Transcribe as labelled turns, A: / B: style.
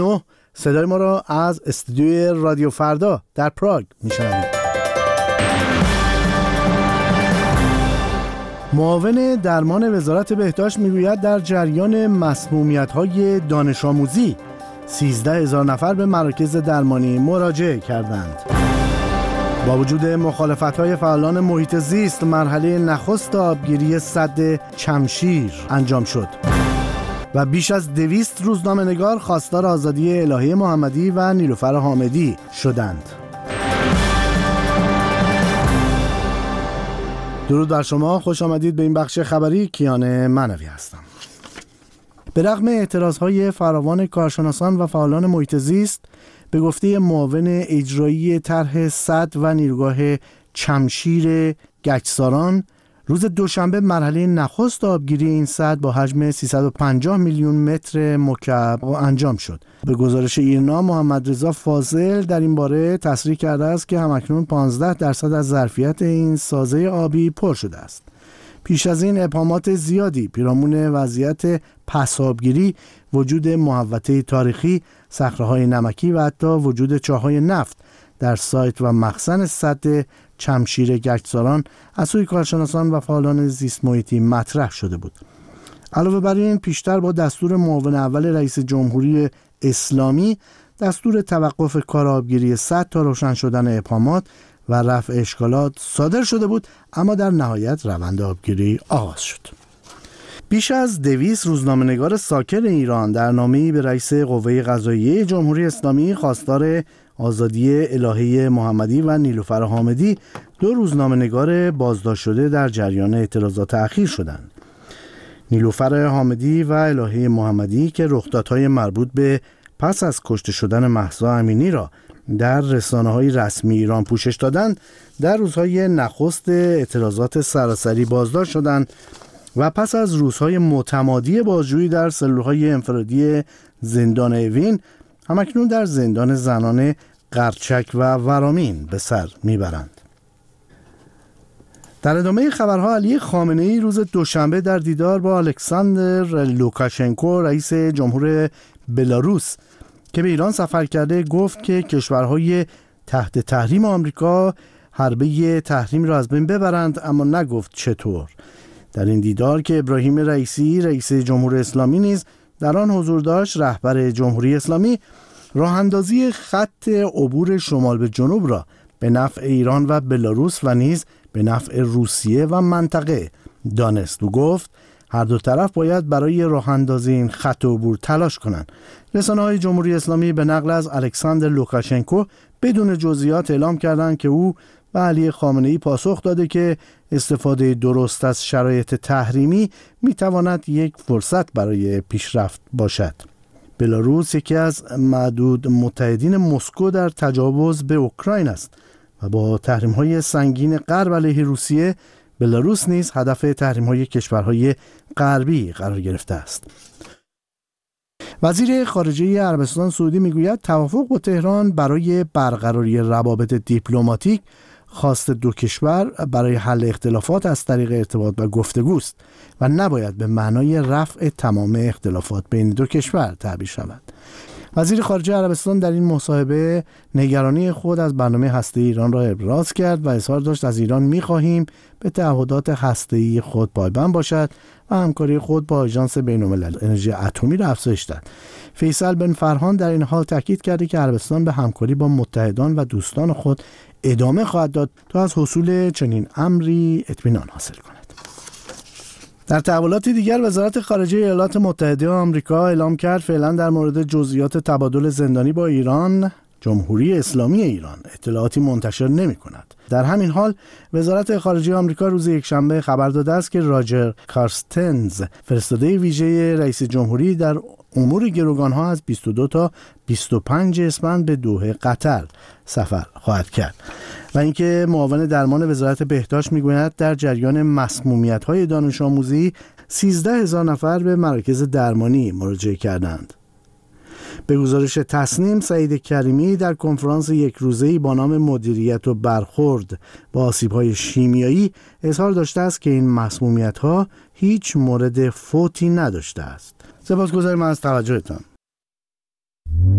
A: صدای ما را از استودیوی رادیو فردا در پراگ میشنوید. معاون درمان وزارت بهداشت میگوید در جریان مسمومیت‌های دانش آموزی 13,000 نفر به مراکز درمانی مراجعه کردند. با وجود مخالفت‌های فعالان محیط زیست، مرحله نخست آبگیری سد چمشیر انجام شد و بیش از 200 روزنامه‌نگار خواستار آزادی الهه محمدی و نیلوفر حامدی شدند. درود بر شما، خوش آمدید به این بخش خبری. کیان منوی هستم. به رغم اعتراضهای فراوان کارشناسان و فعالان محیط زیست، به گفته معاون اجرایی طرح سد و نیروگاه چمشیر گچساران، روز دوشنبه مرحله نخست آبگیری این سد با حجم 350 میلیون متر مکعب انجام شد. به گزارش ایرنا، محمد رضا فاضل در این باره تصریح کرده است که همکنون 15% از ظرفیت این سازه آبی پر شده است. پیش از این ابهامات زیادی پیرامون وضعیت پس آبگیری، وجود محوطه تاریخی، صخره‌های نمکی و حتی وجود چاه‌های نفت در سایت و مخزن سد چمشیر گچساران از سوی کارشناسان و فعالان زیست محیطی مطرح شده بود. علاوه بر این، پیشتر با دستور معاون اول رئیس جمهوری اسلامی دستور توقف کار آبگیری سد تا روشن شدن ابهامات و رفع اشکالات صادر شده بود، اما در نهایت روند آبگیری آغاز شد. بیش از 200 روزنامه‌نگار ساکن ایران در نامه‌ای به رئیس قوه قضاییه جمهوری اسلامی خواستار آزادی الهه محمدی و نیلوفر حامدی، 2 روزنامه‌نگار بازداشت شده در جریان اعتراضات اخیر شدند. نیلوفر حامدی و الهه محمدی که رخدادهای مربوط به پس از کشته شدن مهسا امینی را در رسانه‌های رسمی ایران پوشش دادند، در روزهای نخست اعتراضات سراسری بازداشت شدند و پس از روزهای متمادی بازجویی در سلول‌های انفرادی زندان اوین، همکنون در زندان زنان قرچک و ورامین به سر میبرند. در ادامه خبرها، علی خامنه‌ای روز دوشنبه در دیدار با الکساندر لوکاشنکو، رئیس جمهور بلاروس که به ایران سفر کرده، گفت که کشورهای تحت تحریم آمریکا حربه تحریم را از بین ببرند، اما نگفت چطور. در این دیدار که ابراهیم رئیسی، رئیس جمهور اسلامی نیز در آن حضور داشت، رهبر جمهوری اسلامی راه اندازی خط عبور شمال به جنوب را به نفع ایران و بلاروس و نیز به نفع روسیه و منطقه دانست و گفت هر دو طرف باید برای راه اندازی این خط عبور تلاش کنند. رسانه‌های جمهوری اسلامی به نقل از الکساندر لوکاشنکو بدون جزئیات اعلام کردند که او و علی خامنه‌ای پاسخ داده که استفاده درست از شرایط تحریمی میتواند یک فرصت برای پیشرفت باشد. بلاروس یکی از معدود متحدین مسکو در تجاوز به اوکراین است و با تحریم‌های سنگین غرب علیه روسیه، بلاروس نیز هدف تحریم‌های کشورهای غربی قرار گرفته است. وزیر خارجه عربستان سعودی میگوید توافق با تهران برای برقراری روابط دیپلماتیک خواست دو کشور برای حل اختلافات از طریق ارتباط و گفتگوست و نباید به معنای رفع تمام اختلافات بین دو کشور تعبیر شود. وزیر خارجه عربستان در این مصاحبه نگرانی خود از برنامه هسته‌ای ایران را ابراز کرد و اظهار داشت از ایران می‌خواهیم به تعهدات هسته‌ای خود پایبند باشد و همکاری خود با آژانس بین‌الملل انرژی اتمی را افزایش دهد. فیصل بن فرهان در این حال تاکید کرده که عربستان به همکاری با متحدان و دوستان خود ادامه خواهد داد تا از حصول چنین امری اطمینان حاصل کند. در تحولات دیگر، وزارت خارجه ایالات متحده آمریکا اعلام کرد فعلا در مورد جزئیات تبادل زندانی با ایران، جمهوری اسلامی ایران اطلاعاتی منتشر نمی کند. در همین حال وزارت خارجه آمریکا روز یکشنبه خبر داده است که راجر کارستنز، فرستاده ویژه رئیس جمهوری در امور گروگان‌ها، از 22 تا 25 اسفند به دوحه قطر سفر خواهد کرد. و اینکه معاون درمان وزارت بهداشت میگوید در جریان مسمومیت‌های دانش آموزی 13,000 نفر به مراکز درمانی مراجعه کردند. به گزارش تصنیم، سعید کریمی در کنفرانس یک روزه‌ای با نام مدیریت و برخورد با آسیب‌های شیمیایی اظهار داشته است که این مسمومیت‌ها هیچ مورد فوتی نداشته است. سپاسگزارم از توجهتان.